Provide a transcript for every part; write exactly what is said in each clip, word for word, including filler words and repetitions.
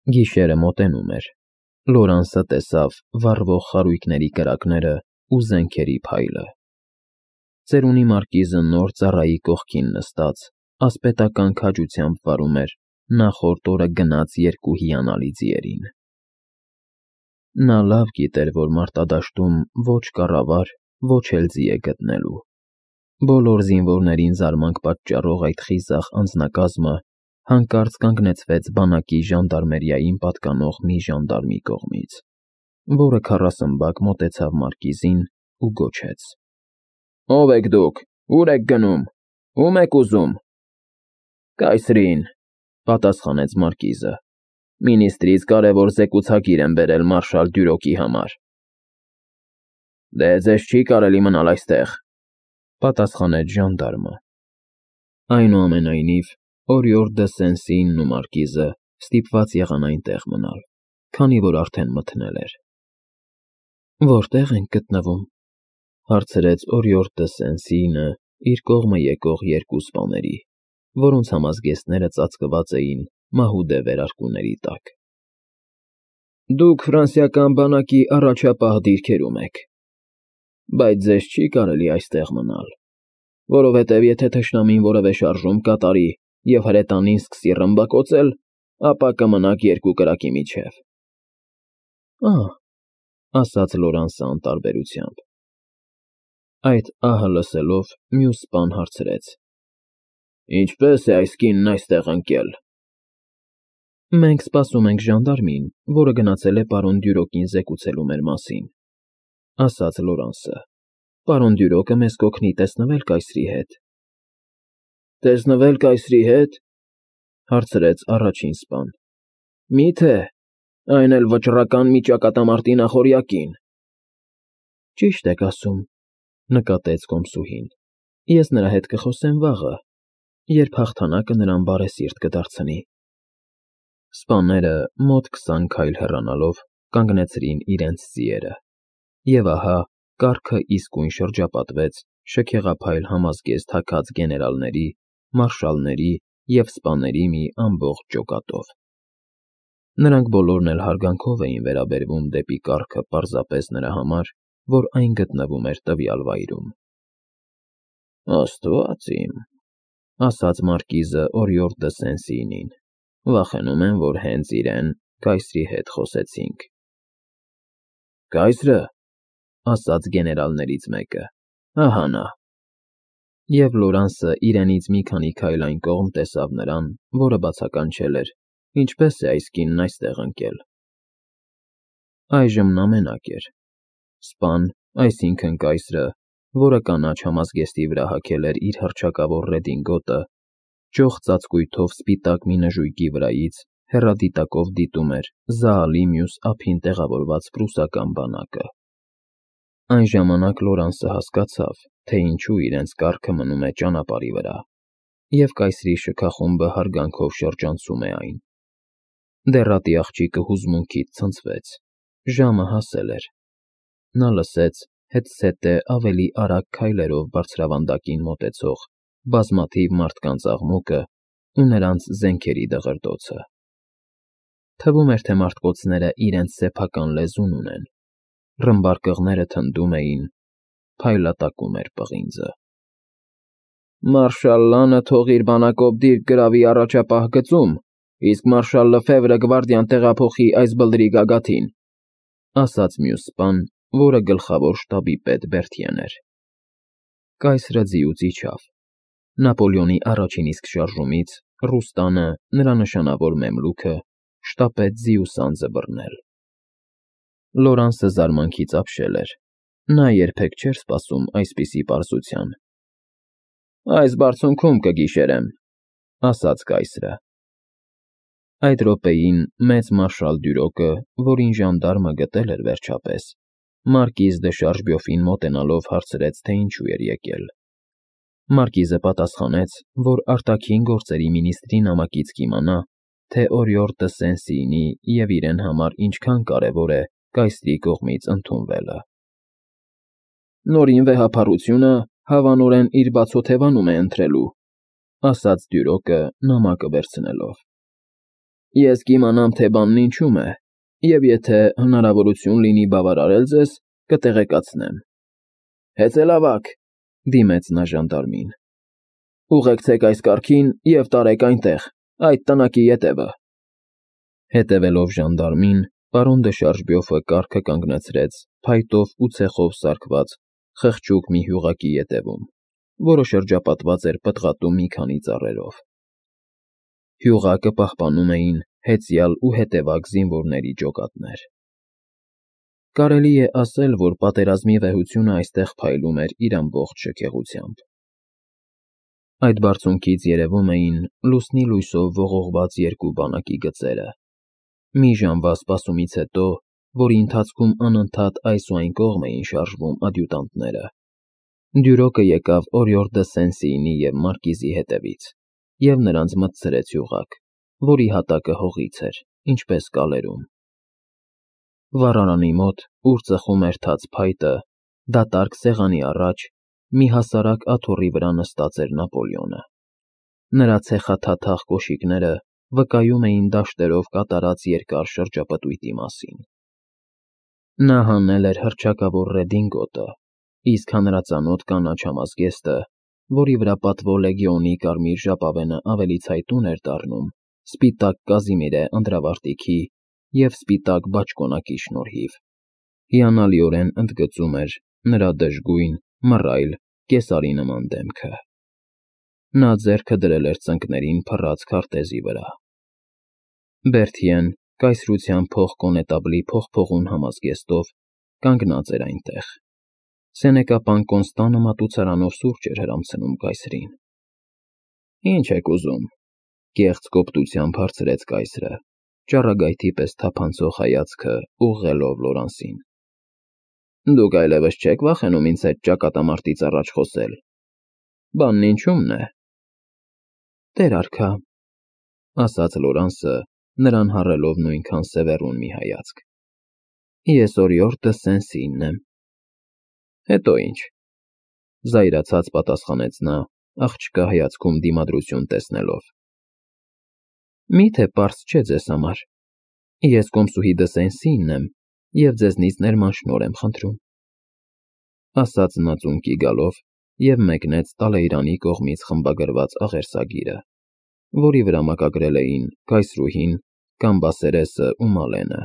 Գիշերը մոտենում էր։ Լորանսը տեսավ վառվող խարույկների կրակները ու զենքերի փայլը։ Ծերունի մարկիզը նոր ծառայի կողքին նստած, ասպետական քաջությամբ վարում էր նախորդ օրը գնած երկու հիանալի ձիերին։ Նա լավ գիտեր, որ մարտադաշտում ոչ կառավար, ոչ էլ ձի է գտնելու։ Բոլոր զինվորներին զարմանք պատճառող այդ խիզախ անձնակազմը հանկարծ կանգնեցվեց բանակի ժանդարմերիային պատկանող մի ժանդարմի կողմից, որը քառասմբակ մոտեցավ մարկիզին ու գոչեց. «Ո՞վ եք դուք, ուր եք գնում, ո՞ւմ եք ուզում»։ «Կայսրին», պատասխանեց մարկիզը, «մինիստրից կարևոր զեկուցագիր եմ բերել մարշալ Դյուրոկի համար»։ «Դե ձեզ չի կարելի մնալ այստեղ», պատասխանեց ժանդարմը։ Այնուամենայնիվ, Օրիորդ դը Սեն-Սինն ու մարկիզը ստիպված եղան այնտեղ մնալ, քանի որ արդեն մթնել էր։ «Որտե՞ղ ենք գտնվում», հարցրեց Օրիորդ դը Սեն-Սինը իր կողմը եկող երկու սպաների, որոնց համազգեստները ծածկված էին մահուդե վերարկուների տակ։ «Դուք ֆրանսիական բանակի առաջապահ դիրքերում եք, բայց ձեզ չի կարելի այստեղ մնալ, որովհետև եթե թշնամին որևէ շարժում կատարի և հրետանին սկսի ռմբակոծել, ապա կմնաք երկու կրակի միջև»։ «Ա՜», ասաց Լորանսը անտարբերությամբ։ Այդ ահը լսելով մյուս սպան հարցրեց. «Ինչպե՞ս է այս կինն այստեղ ընկել»։ «Մենք սպասում ենք ժանդարմին, որը գնացել է պարոն Դյուրոկին զեկուցելու մեր մասին», ասաց Լորանսը։ «Պարոն Դյուրոկը մեզ կօգնի տեսնվել կայսրի հետ»։ «Տեսնվել կայսրի հետ», հարցրեց առաջին սպան։ «Մի՞թե, այն էլ վճռական մի ճակատամարտի նախօրյակին»։ «Ճիշտ եք ասում», նկատեց կոմսուհին։ «Ես նրա հետ կխոսեմ վաղը, երբ հաղթանակը նրան բարեսիրտ կդարձնի»։ Սպաները մոտ քսան քայլ հեռանալով կանգնեցրին իրենց ձիերը, և ահա կառքը իսկույն շրջապատվեց շքեղափայլ համազգեստ հագած գեներալների, մարշալների և սպաների մի ամբողջ ջոկատով։ Նրանք բոլորն էլ հարգանքով էին վերաբերվում դեպի կառքը պարզապես նրա համար, որ այն գտնվում էր տվյալ վայրում։ «Աստված իմ», ասաց մարկիզը Օրիորդ դը Սեն-Սինին, «վախենում եմ, որ հենց իրեն կայսրի հետ խոսեցինք»։ «Կայսրը», ասաց գեներալներից մեկը, «ահա նա»։ Եվ Լորանսը իրենից մի քանի քայլ այն կողմ տեսավ նրան, որը բացականչել էր, ինչպես է այս կինն այստեղ ընկել։ Այժմ նա մենակ էր։ Սպան, այսինքն կայսրը, որը կանաչ համազգեստի վրա հագել էր իր հռչակավոր ռեդինգոտը, ճոխ ծածկույթով սպիտակ մի նժույգի վրայից հեռադիտակով դիտում էր Զաալի մյուս ափին տեղավորված պրուսական բանակը։ Այն ժամանակ Լորանսը հասկացավ, թե ինչու իրենց կառքը մնում է ճանապարհի վրա, և կայսրի շքախումբը հարգանքով շրջանցում է այն։ Դեռատի աղջիկը հուզմունքից ցնցվեց։ Ժամը հասել էր։ Նա լսեց հետզհետե ավելի արագ քայլերով բարձրավանդակին մոտեցող բազմաթիվ մարդկանց աղմուկը ու նրանց զենքերի դղրդոցը։ Թվում էր, թե մարտկոցները իրենց սեփական լեզուն ունեն, ռմբարկղները թնդում էին, փայլատակում էր պղինձը։ «Մարշալ Լանը թող իր բանակով դիրք գրավի առաջապահ գծում, իսկ մարշալ Լեֆևրը գվարդիան տեղափոխի այս բլրի գագաթին», ասաց մյուս սպան, որը գլխավոր շտաբի պետ Բերթիեն էր։ Կայսրը ձիուց իջավ։ Նապոլեոնի առաջին իսկ շարժումից Ռուստանը, նրա նշանավոր մեմլուքը, շտապեց ձիու սանձը բռնել։ Լորանսը զարմանքից ապշել էր։ Նա երբեք չէր սպասում այսպիսի պարզության։ «Այս բարձունքում կգիշերեմ», ասաց կայսրը։ Այդ րոպեին մեծ մարշալ Դյուրոկը, որին ժանդարմը գտել էր վերջապես, մարկիզ դը Շարժբյոֆին մոտենալով հարցրեց, թե ինչու էր եկել։ Մարկիզը պատասխանեց, որ արտաքին գործերի մինիստրի նամակից կիմանա, թե Օրիորդ դը Սեն-Սինի և իրեն համար ինչքան կարևոր է կայսրի կողմից ընդունվելը։ «Նորին վեհափառությունը հավանորեն իր բացօթևանում է ընթրելու», ասաց Դյուրոկը նամակը վերցնելով։ Ես կիմանամ, թե բանն ինչում է, և եթե հնարավորություն լինի բավարարել ձեզ, կտեղեկացնեմ։ Հեծելավակ, դիմեց նա ժանդարմին։ Ուղեկցեք այս կառքին և տարեք այնտեղ, այդ տնակի ետևը։ Հետևելով ժանդարմին, պարոն դը Շարժբյոֆը կառքը կանգնացրեց փայտով ու ցեխով սարքված խղճուկ մի հյուղակի ետևում, որը շրջապատված էր պտղատու մի քանի ծառերով։ Հյուղակը պահպանում էին հեծյալ ու հետևակ զինվորների ջոկատներ։ Կարելի է ասել, որ պատերազմի վեհությունը այստեղ փայլում էր իր ամբողջ շքեղությամբ։ Այդ բարձունքից երևում էին լուսնի լույսով ողողված երկու բանակի գծերը։ Մի ժամվա սպասումից հետո, որի ընթացքում անընդհատ այս ու այն կողմ էին շարժվում ադյուտանտները, Դյուրոկը եկավ Օրիորդ դը Սեն-Սիինի և Մարկիզի հետևից և նրանց մտցրեց հյուղակ, որի հատակը հողից էր, ինչպես կալերում։ Վառարանի մոտ, ուր ծխում էր թաց փայտը, դատարկ սեղանի առաջ, մի հասարակ աթոռի վրա նստած էր Նապոլեոնը։ Նրա ցեխաթաթախ կոշիկները վկայում էին դաշտերով կատարած երկար շրջապտույտի մասին։ Նա հանել էր հռչակավոր ռեդինգոտը, իսկ հանրածանոթ կանաչ համազգեստը, որի վրա պատվո լեգիոնի կարմիր ժապավենը ավելի ցայտուն էր դառնում սպիտակ կազիմիրե անդրավարտիքի և սպիտակ բաճկոնակի շնորհիվ, հիանալիորեն ընդգծում էր նրա դժգույն, մռայլ, կեսարի նման դեմքը։ Նա ձեռքը դրել էր ծնկներին փռած քարտեզի վրա։ Բերթիեն կայսրության փոխկոնետաբլի փողփողուն համազգեստով կանգնած էր այնտեղ։ Սենեկապան Կոնստանը մատուցարանով սուրճ էր հրամցնում կայսրին։ Ինչ եք ուզում, կեղծ կոպտությամբ հարցրեց կայսրը, ճառագայթի պես թափանցող հայացքը ուղղելով Լորանսին։ Դուք այլևս չեք վախենում ինձ հետ ճակատամարտից առաջ խոսել։ Բանն ինչումն է։ Տեր արքա, ասաց Լորանսը, նրան հառելով նույնքան սևեռուն մի հայացք։ Ես Օրիորդ դը Սեն-Սիինն եմ։ Հետո ինչ, զայրացած պատասխանեց նա, աղջկա հայացքում դիմադրություն տեսնելով։ Մի՞թե պարզ չէ ձեզ համար։ Ես կոմսուհի դը Սեն-Սիինն եմ և ձեզնից ներման շնորհ եմ խնդրում, ասաց նա ծունկի գալով և մեկնեց Տալեյրանի կողմից խմբագրված աղերսագիրը, որի վրա մակագրել էին կայսրուհին, Կամբասերեսը ու Մալենը։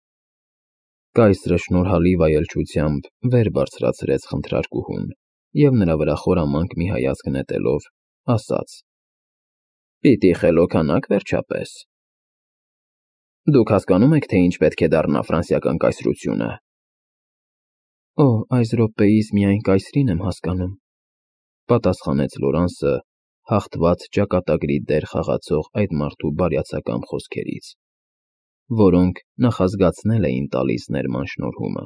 Կայսրը շնորհալի վայելչությամբ վեր բարձրացրեց խնդրարկուհուն և նրա վրա խորամանկ մի հայացք նետելով, ասաց. Պիտի խելոքանաք վերջապես։ Դուք հասկանում եք, թե ինչ պետք է դառնա ֆրանսիական կայսրությունը։ Օ, այս րոպեիս միայն կայսրին եմ հասկանում, պատասխանեց Լորանսը, հաղթված ճակատագրի դեր խաղացող այդ մարդու բարյացակամ խոսքերից, որոնք նախազգացնել էին տալիս ներման շնորհումը։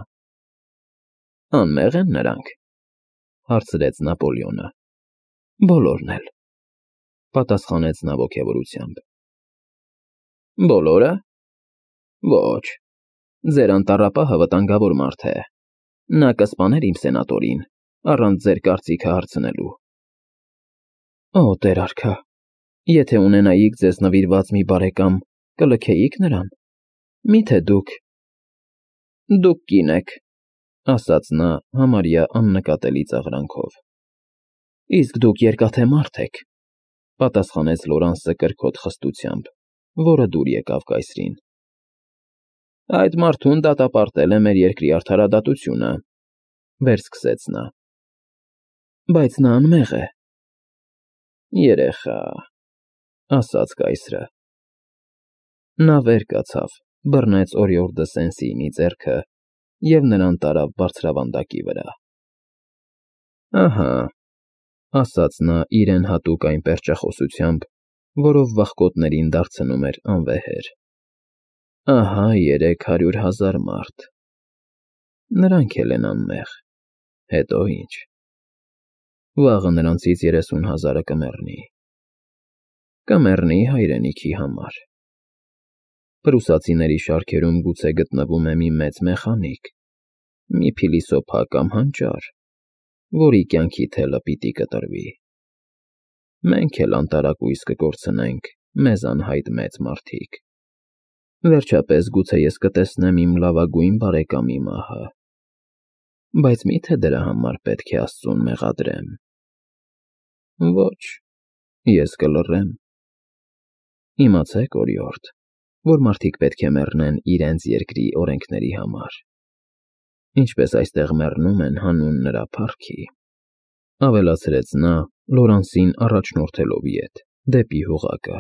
Անմեղ են նրանք, հարցրեց Նապոլեոնը։ Բոլորն էլ, պատասխանեց նա ոգևորությամբ։ Բոլորը։ Ոչ, ձեր անտառապահը վտանգավոր մարդ է։ Նա կսպաներ իմ սենատորին, առանց ձեր կարծիքը հարցնելու։ Օ, տեր արքա, եթե ունենայիք ձեզ նվիրված մի բարեկամ, կլքեի՞ք նրան։ Մի՞թե դուք… Դուք կին եք, ասաց նա համարյա աննկատելի ծաղրանքով։ Իսկ դուք երկաթե մարդ եք, պատասխանեց Լորանսը կրքոտ խստությամբ, որը դուր եկավ կայսրին։ Այդ մարդուն դատապարտել է մեր երկրի արդարադատությունը, վերսկսեց նա։ Բայց նա անմեղ է։ Երեխա, ասաց կայսրը։ Նա վեր կացավ, բռնեց Օրիորդ դը Սեն-Սիինի ձեռքը և նրան տարավ բարձրավանդակի վրա։ Ահա, ասաց նա իրեն հատուկ այն պերճախոսությամբ, որով վախկոտներին դարձնում էր անվեհեր։ Ահա երեք հարյուր հազար մարդ։ Նրանք էլ են անմեղ, հետո ինչ։ Վաղը նրանցից երեսուն հազարը կմեռնի։ Կմեռնի հայրենիքի համար։ Պրուսացիների շարքերում գուցե գտնվում է մի մեծ մեխանիկ, մի փիլիսոփա կամ հանճար, որի կյանքի թելը պիտի կտրվի։ Մենք էլ անտարակույս կկորցնենք մեզ անհայտ մեծ մարդիկ, Վերջապես գուցե ես կտեսնեմ իմ լավագույն բարեկամի մահը, բայց մի՞թե դրա համար պետք է Աստծուն մեղադրեմ։ Ոչ, ես կլռեմ։ Իմացեք, օրիորդ, որ մարդիկ պետք է մեռնեն իրենց երկրի օրենքների համար, ինչպես այստեղ մեռնում են հանուն նրա փառքի, ավելացրեց նա Լորանսին առաջնորդելով ետ, դեպի հողակը։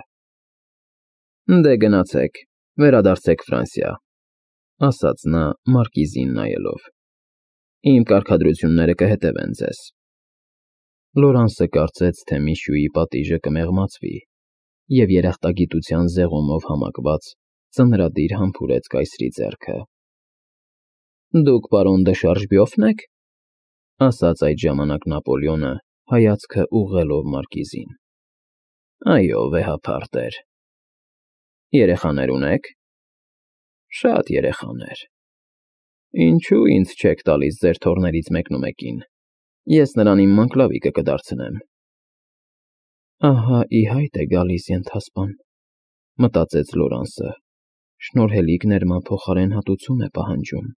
Դե գնացեք, վերադարձեք Ֆրանսիա, ասաց նա մարկիզին նայելով։ Իմ կարգադրությունները կհետևեն ձեզ։ Լորանսը կարծեց, թե Միշյուի պատիժը կմեղմացվի, և երախտագիտության զեղումով համակված ծնրադիր համբուրեց կայսրի ձեռքը։ Դուք պարոն դե Շարժբյոֆն եք, ասաց այդ ժամանակ Նապոլեոնը, հայացքը ուղղելով մարկիզին։ Այո, վեհափառ տեր։ Երեխաներ ունեք։ Շատ երեխաներ։ Ինչու ինձ չեք տալիս ձեր թոռներից մեկնումեկին։ Ես նրան իմ մանկլավիկը կդարձնեմ։ Ահա ի հայտ է գալիս ենթասպան, մտածեց Լորանսը, շնորհելիք ներման փոխարեն հատուցում է պահանջում։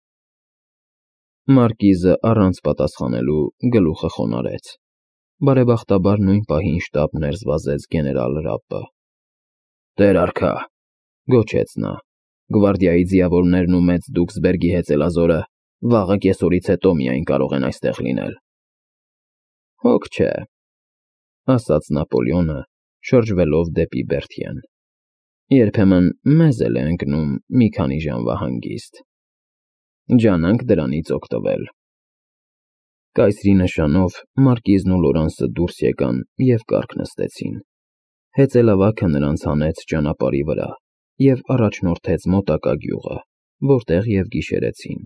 Մարկիզը առանց պատասխանելու գլուխը խոնարհեց։ Բարեբախտաբար նույն պահին շտապ ներս վազեց գեներալ Ռապպը։ Տեր արքա, գոչեց նա, գվարդիայի ձիավորներն ու մեծ Դուքսբերգի հեծելազորը վաղը կեսօրից հետո միայն կարող են այստեղ լինել։ Հոգ չէ, ասաց Նապոլեոնը, շրջվելով դեպի Բերթիեն։ Երբեմն մեզ էլ է ընկնում մի քանի ժամվա հանգիստ։ Ջանանք դրանից օգտվել։ Կայսրի նշանով մարկիզն ու Լորանսը դուրս եկան և կառք նստեցին։ Հեծելավագը նրանց հանեց ճանապարհի վրա և առաջնորդեց մոտակա գյուղը, որտեղ և գիշերեցին։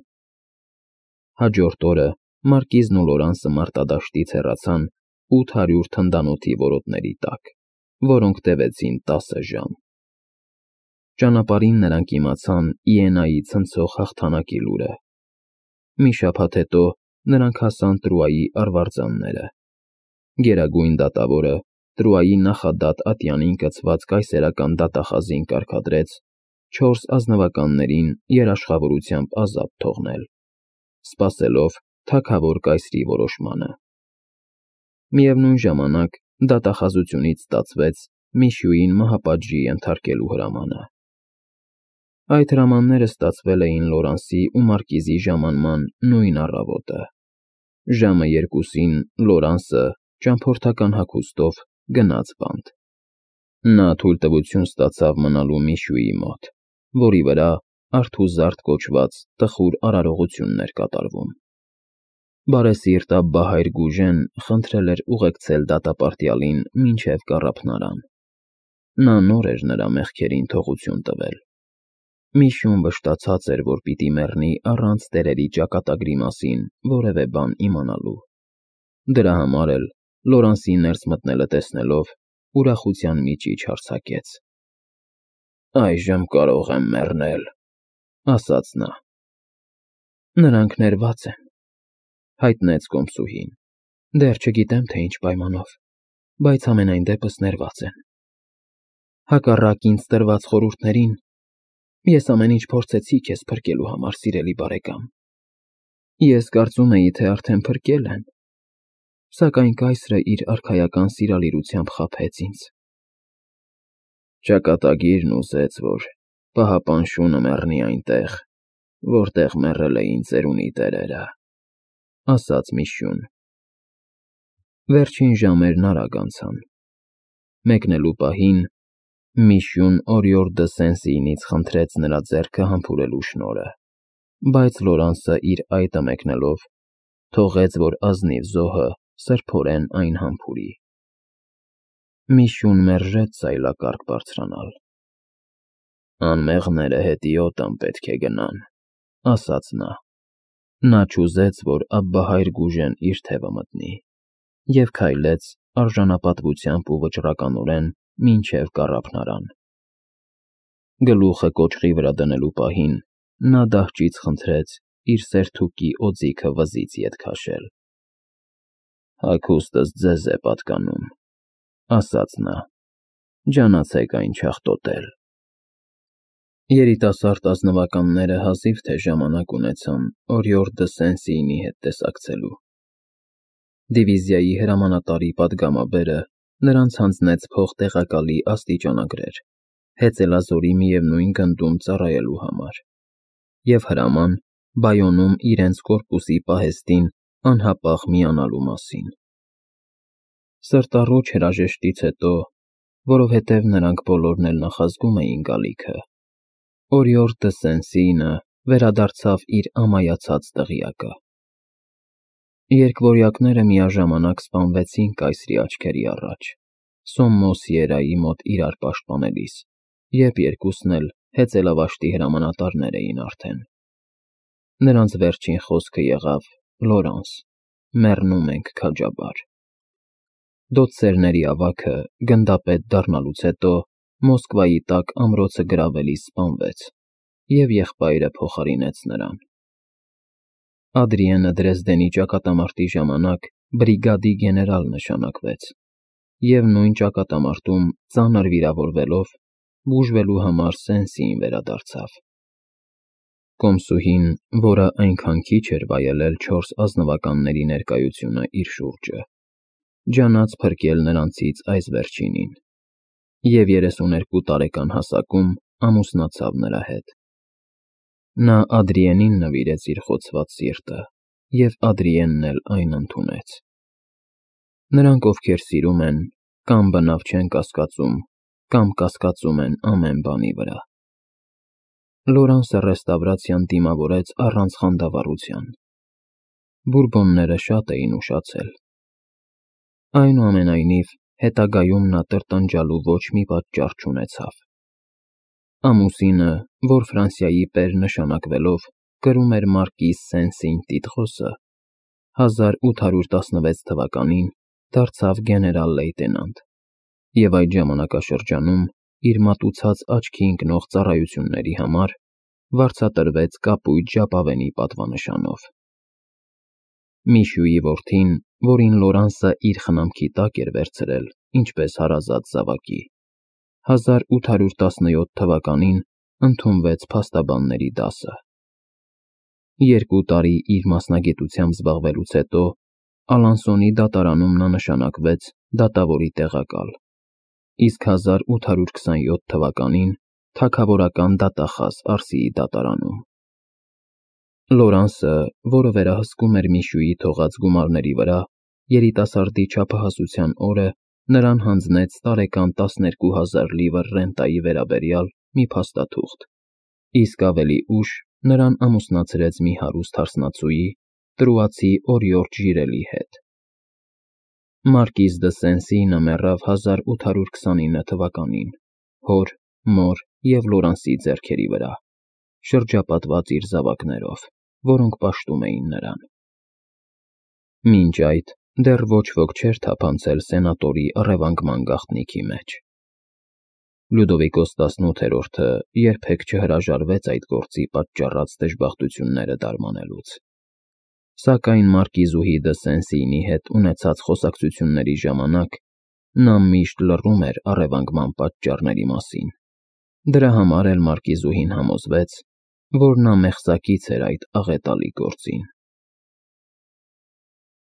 Հաջորդ օրը մարկիզն ու Լորանսը մարտադաշտից հեռացան ութ հարյուր թնդանոթի որոտների տակ, որոնք տևեցին տասը ժամ։ Ճանապարհին նրանք իմացան Իենայի ցնցող հաղթանակի լուրը։ Մի շաբաթ հետո նրանք հասան Տրուայի արվարձանները։ Գերագույն դատավորը Տրուայի նախադատ ատյանին կցված կայսերական դատախազին կարգադրեց չորս ազնվականներին երաշխավորությամբ ազատ թողնել, սպասելով թագավոր կայսրի որոշմանը։ Միևնույն ժամանակ դատախազությունից ստացվեց Միշյուին մահապատժի ենթարկելու հրամանը։ Այդ հրամանները ստացվել էին Լորանսի ու մարկիզի ժամանման նույն առավոտը։ Ժամը երկուսին Լորանսը ճամփորդական հագուստով գնաց բանտ։ Նա թույլտվություն ստացավ մնալու Միշյուի մոտ, որի վրա արթուզարդ կոչված տխուր արարողություններ կատարվում։ Բարեսիրտ Աբբահայր Գուժեն խնդրել էր ուղեկցել դատապարտյալին մինչև կառափնարան։ Նա նոր էր նրա մեղքերին թողություն տվել։ Միշյուն վշտացած էր, որ պիտի մեռնի առանց տերերի ճակատագրի մասին որևէ բան իմանալու։ Դրա համար էլ Լորանսի ներս մտնելը տեսնելով ուրախության միջիչ հարձակեց։ Այժմ կարող եմ մեռնել, ասաց նա։ Նրանք ներված են, հայտնեց կոմսուհին։ Դեռ չգիտեմ, թե ինչ պայմանով, բայց համենայն դեպս ներված են։ Հակառակ ինձ տրված խորհուրդներին, ես ամեն ինչ փորձեցի քեզ փրկելու համար, սիրելի բարեկամ։ Ես կարծում էի, թե արդեն փրկել եմ, սակայն կայսրը իր արքայական սիրալիրությամբ խաբեց ինձ։ Ճակատագիրն ուզեց, որ պահապան շունը մեռնի այնտեղ, որտեղ մեռել էին ծերունի տերերը, ասաց Միշյուն։ Վերջին ժամերն արագ անցան։ Մեկնելու պահին Միշյուն օրիորդ դը Սեն-Սիինից խնդրեց նրա ձեռքը համբուրելու շնորհը, բայց Լորանսը իր այտը մեկնելով թողեց, որ ազնիվ զոհը սրբորեն այն համբուրի։ Միշյուն մերժեց սայլակառք բարձրանալ։ Անմեղները հետիոտ անպետք է գնան, ասաց նա։ Նա չուզեց, որ Աբբահայր Գուժեն իր թևը մտնի, և քայլեց արժանապատվությամբ ու վճռականորեն մինչև կառափնարան։ Գլուխը կոճղի վրա դնելու պահին նա դահճից խնդրեց իր սերթուկի օձիքը վզից ետ քաշել։ Հագուստս ձեզ է պատկանում, ասաց նա, ջանացեք այն չաղտոտել։ Երիտասարդ ազնվականները հազիվ թե ժամանակ ունեցան Օրիորդ դը Սեն-Սիինի հետ տեսակցելու։ Դիվիզիայի հրամանատարի պատգամաբերը նրանց հանձնեց փոխտեղակալի աստիճանագրեր, հեծելազորի միևնույն գնդում ծառայելու համար, և հրաման Բայոնում իրենց կորպուսի պահեստին անհապաղ միանալու մասին։ Սրտառուչ հրաժեշտից հետո, որովհետև նրանք բոլորն էլ նախազգում էին գալիքը, Օրիորդ դը Սեն-Սիինը վերադարձավ իր ամայացած դղյակը։ Երկվորյակները միաժամանակ սպանվեցին կայսրի աչքերի առաջ, Սոմմոս Երայի մոտ իրար պաշտպանելիս, երբ երկուսն էլ հեծելավաշտի հրամանատարներ էին արդեն։ Նրանց վերջին խոսքը եղավ. «Լորանս, մեռնում ենք քաջաբար»։ Դոցերների ավագը գնդապետ դառնալուց հետո Մոսկվայի տակ ամրոցը գրավելիս սպանվեց, և եղբայրը փոխարինեց նրան։ Ադրիենը Դրեզդենի ճակատամարտի ժամանակ բրիգադի գեներալ նշանակվեց, և նույն ճակատամարտում ծանր վիրավորվելով բուժվելու համար Սեն-Սիին վերադարձավ։ Կոմսուհին, որը այնքան քիչ էր վայելել չորս ազնվականների ներկայությունը իր շուրջը, ջանաց փրկել նրանցից այս վերջինին, և երեսուներկու տարեկան հասակում ամուսնացավ նրա հետ։ Նա Ադրիենին նվիրեց իր խոցված սիրտը, և Ադրիենն էլ այն ընդունեց։ Նրանք, ովքեր սիրում են, կամ բնավ չեն կասկածում, կամ կասկածում են ամեն բանի վրա։ Լորանսը ռեստավրացիան դիմավորեց առանց խանդավառության։ Բուրբոնները շատ էին ուշացել։ Այնուամենայնիվ, հետագայում նա տրտնջալու ոչ մի պատճառ չունեցավ։ Ամուսինը, որ Ֆրանսիայի պեր նշանակվելով կրում էր մարկիս Սեն-Սին տիտղոսը, հազար ութ հարյուր տասնվեց թվականին դարձավ գեներալ֊լեյտենանտ, և այդ ժամանակաշրջանում իր մատուցած աչքի ընկնող ծառայությունների համար վարձատրվեց կապույտ ժապավենի պատվանշանով։ Միշյուի որդին, որին Լորանսը իր խնամքի տակ էր վերցրել ինչպես հարազատ զավակի, հազար ութ հարյուր տասնյոթ թվականին ընդունվեց փաստաբանների դասը։ Երկու տարի իր մասնագիտությամբ զբաղվելուց հետո Ալանսոնի դատարանում նա նշանակվեց դատավորի տեղակալ, իսկ հազար ութ հարյուր քսանյոթ թվականին թագավորական դատախազ Արսիի դատարանում։ Լորանսը, որը վերահսկում էր Միշյուի թողած գումարների վրա, երիտասարդի չափահասության օրը նրան հանձնեց տարեկան տասներկու հազար լիվր ռենտայի վերաբերյալ մի փաստաթուղթ, իսկ ավելի ուշ նրան ամուսնացրեց մի հարուստ հարսնացուի՝ տրուացի Օրիորդ Ժիրելի հետ։ Մարկիս դը Սեն-Սիինը մեռավ հազար ութ հարյուր քսանինը թվականին հոր, մոր և Լորանսի ձեռքերի վրա, շրջապատված իր զավակներով, որոնք պաշտում էին նրան։ Մինչ այդ դեռ ոչ ոք չէր թափանցել սենատորի առևանգման գաղտնիքի մեջ։ Լյուդովիկոս տասնութերորդը երբեք չհրաժարվեց այդ գործի պատճառած դժբախտությունները դարմանելուց։ Սակայն մարկիզուհի դը Սեն-Սիինի հետ ունեցած խոսակցությունների ժամանակ նա միշտ լռում էր առևանգման պատճառների մասին։ Դրա համար էլ մարկիզուհին համոզվեց, որ նա մեղսակից էր այդ աղետալի գործին։